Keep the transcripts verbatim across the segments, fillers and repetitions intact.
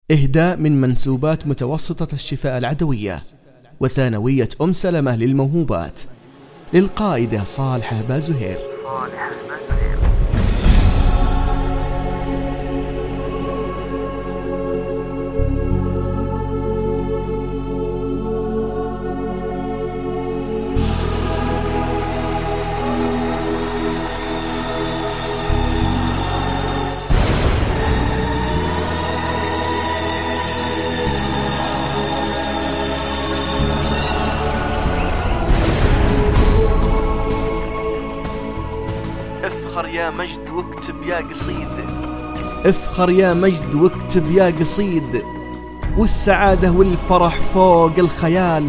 إهداء من منسوبات متوسطة الشفاء العدوية وثانوية أم سلمة للموهوبات للقائدة صالحة بازهير. افخر يا مجد واكتب يا قصيد، افخر يا مجد واكتب يا قصيد، والسعادة والفرح فوق الخيال.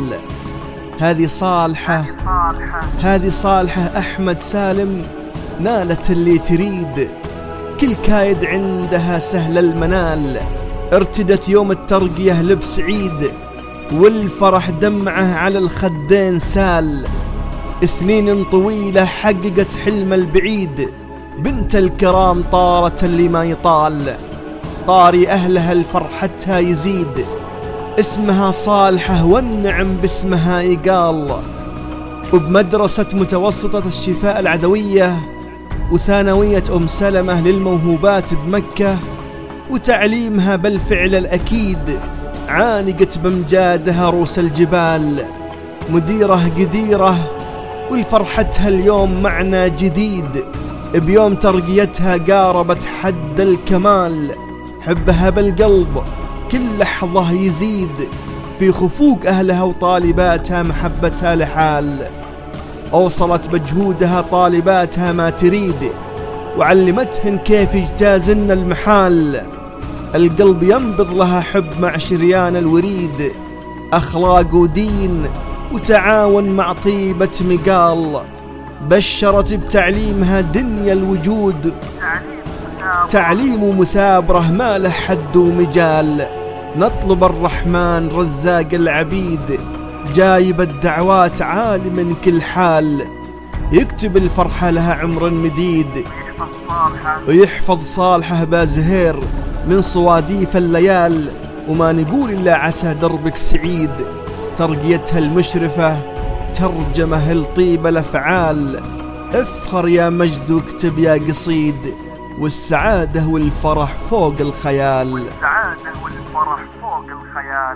هذه صالحة هذه صالحة أحمد سالم نالت اللي تريد، كل كايد عندها سهل المنال. ارتدت يوم الترقية لبس عيد، والفرح دمعه على الخدين سال. سنين طويلة حققت حلم البعيد، بنت الكرام طارت اللي ما يطال. طاري أهلها الفرحتها يزيد، اسمها صالحة والنعم باسمها يقال. وبمدرسة متوسطة الشفاء العدوية وثانوية أم سلمة للموهوبات بمكة، وتعليمها بالفعل الأكيد. عانقت بمجادها روس الجبال، مديرة قديرة والفرحتها اليوم معنى جديد. بيوم ترقيتها قاربت حد الكمال، حبها بالقلب كل لحظة يزيد. في خفوق أهلها وطالباتها محبتها لحال، أوصلت بجهودها طالباتها ما تريد، وعلمتهن كيف يجتازن المحال. القلب ينبض لها حب مع شريان الوريد، أخلاق ودين وتعاون مع طيبة مقال. بشرت بتعليمها دنيا الوجود، تعليم مثابرة ما له حد ومجال. نطلب الرحمن رزاق العبيد، جايب الدعوات عالي من كل حال. يكتب الفرحة لها عمر مديد، ويحفظ صالحة بازهير من صواديف الليال. وما نقول إلا عسى دربك سعيد، ترقيتها المشرفة ترجمه لطيب الأفعال. افخر يا مجد واكتب يا قصيد، والسعادة والفرح فوق الخيال. والسعادة والفرح فوق الخيال.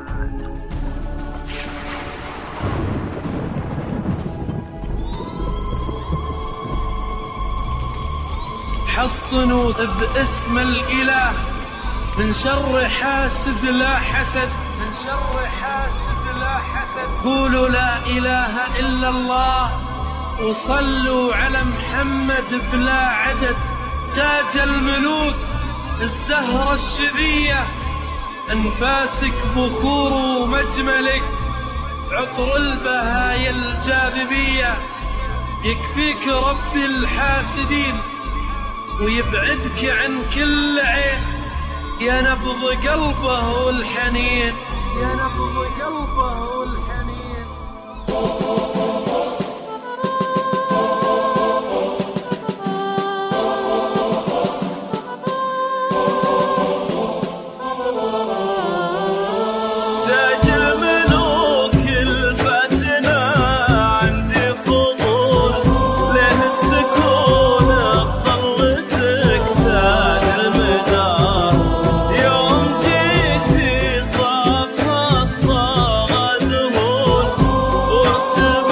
حصنوا باسم الإله من شر حاسد لا حسد، من شر حاسد لا حسد. قولوا لا إله إلا الله، وصلوا على محمد بلا عدد. تاج الملوك الزهرة الشذية، أنفاسك بخور ومجملك عطر البهايا الجاذبية. يكفيك ربي الحاسدين ويبعدك عن كل عين، يا نبض قلبه والحنين، يا نبض قلبه والحنين. to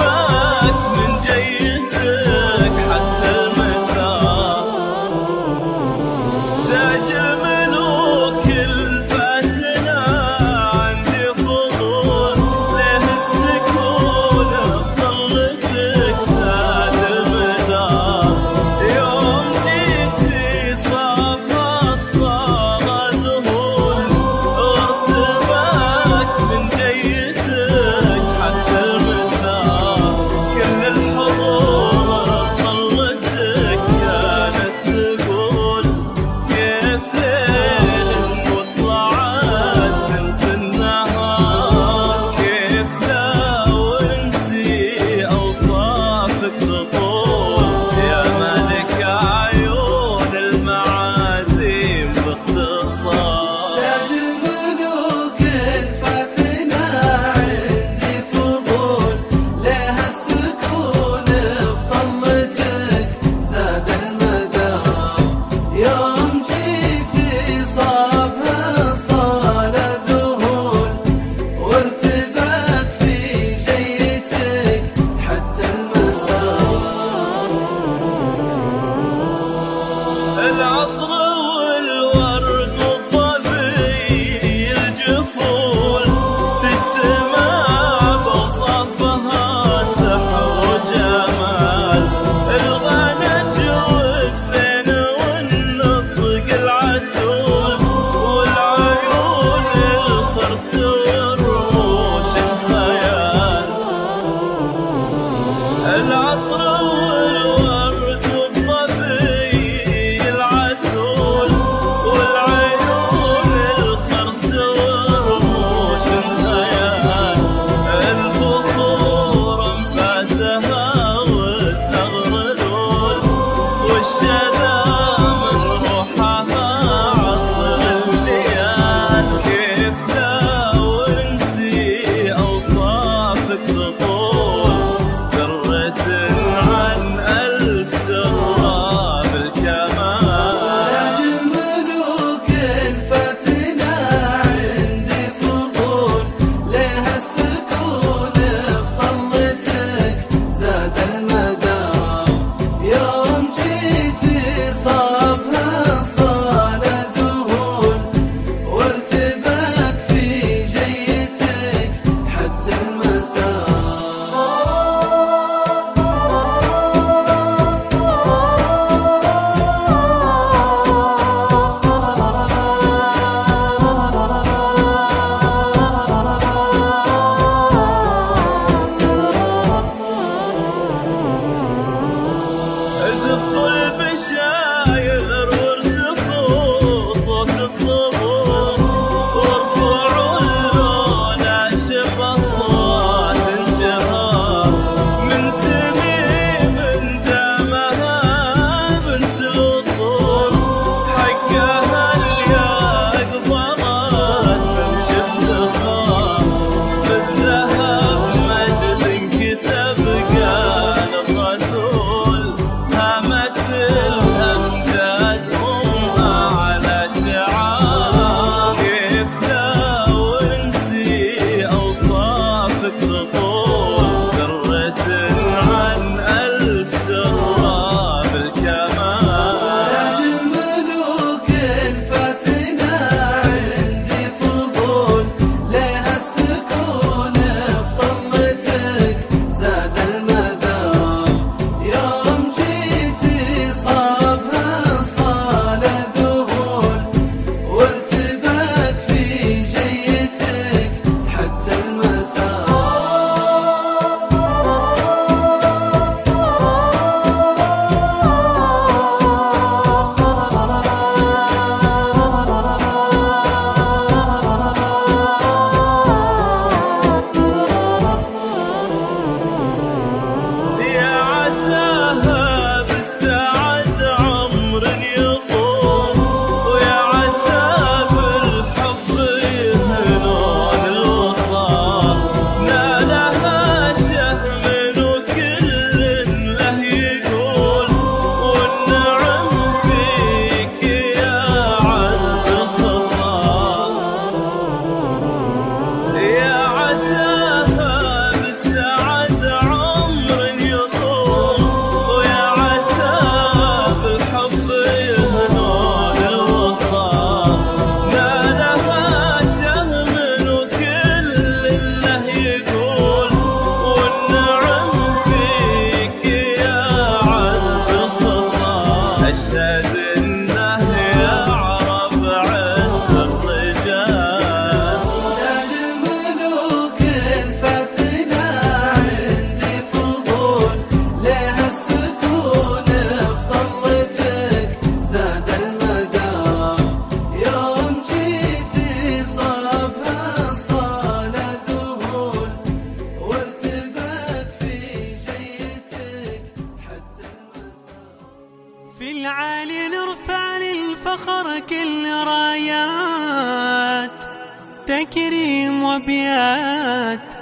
تكريم وابيات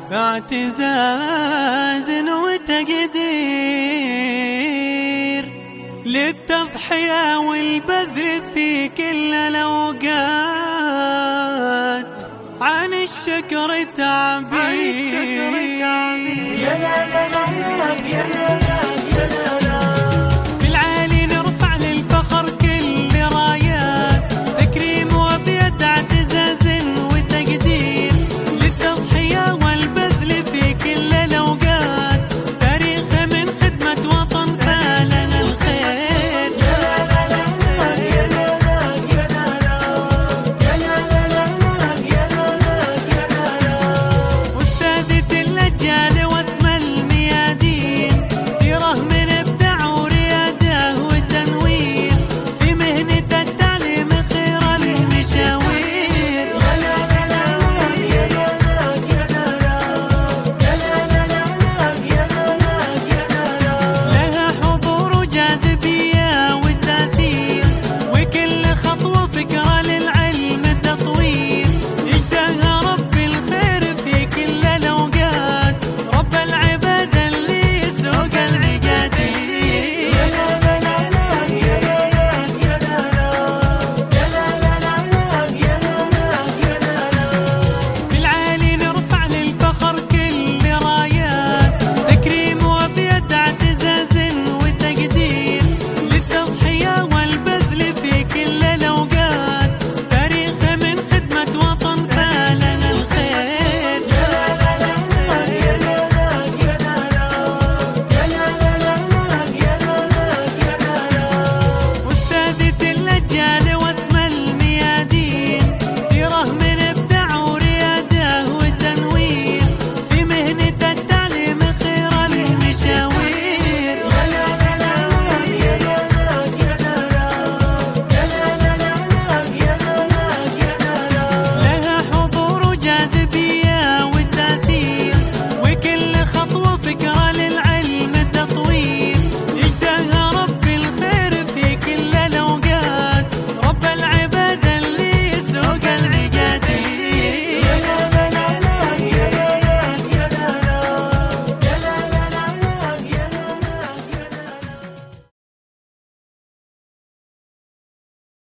اعتزاز وتقدير للتضحية والبذل في كل الأوقات، عن الشكر تعبير. يا لا لا لا يا لا